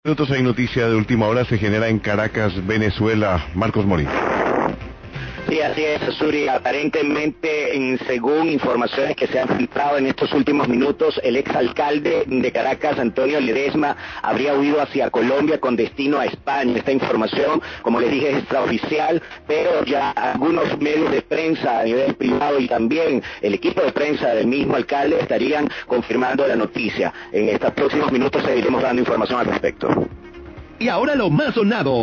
Minutos hay noticia de última hora, se genera en Caracas, Venezuela. Marcos Morín. Sí, así es, Suri. Aparentemente, según informaciones que se han filtrado en estos últimos minutos, el exalcalde de Caracas, Antonio Ledesma, habría huido hacia Colombia con destino a España. Esta información, como les dije, es extraoficial, pero ya algunos medios de prensa a nivel privado y también el equipo de prensa del mismo alcalde estarían confirmando la noticia. En estos próximos minutos seguiremos dando información al respecto. Y ahora lo más sonado.